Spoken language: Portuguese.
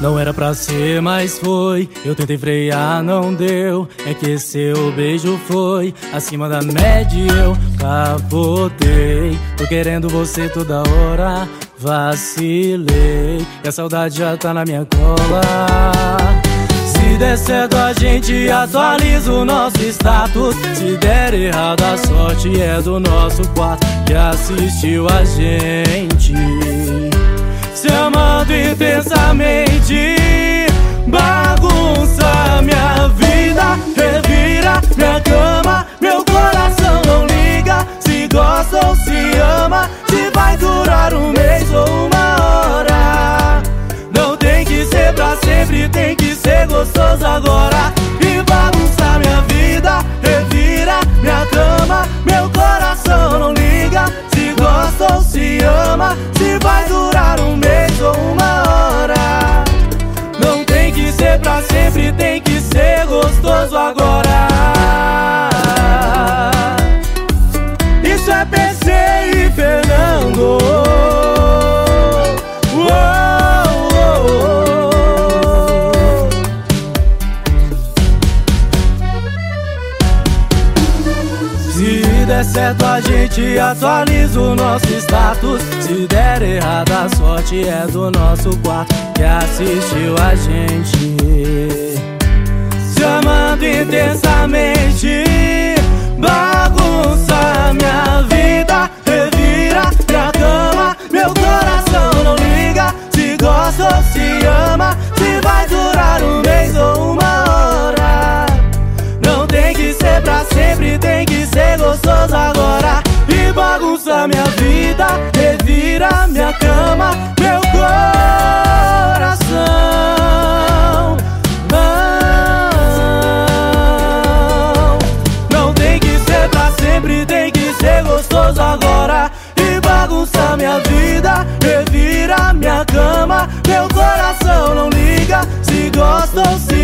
Não era pra ser, mas foi. Eu tentei frear, não deu. É que seu beijo foi acima da média e eu capotei. Tô querendo você toda hora, vacilei. E a saudade já tá na minha cola. Se der certo a gente atualiza o nosso status. Se der errado a sorte é do nosso quarto que assistiu a gente se amando intensamente. Bagunça minha vida, revira minha cama. Meu coração não liga se gosta ou se ama, se vai durar um mês ou uma hora. Não tem que ser pra sempre, tem que ser gostoso agora. E bagunça minha vida, revira minha cama. Meu coração não liga se gosta ou se ama, se vai durar um mês ou uma hora. Não tem que ser pra sempre, tem que ser gostoso agora. Isso é PC e Fernando. Se der certo a gente atualiza o nosso status. Se der errado a sorte é do nosso quarto que assistiu a gente se amando intensamente. Bagunça minha vida, revira minha cama. Meu coração não liga se gosta ou se ama, se vai durar um mês ou uma hora. Não tem que ser pra sempre, tem que ser gostoso agora. E bagunça minha vida, revira minha cama. Meu coração não tem que ser pra sempre, tem que ser gostoso agora. E bagunça minha vida, revira minha cama. Meu coração não liga se gosta ou se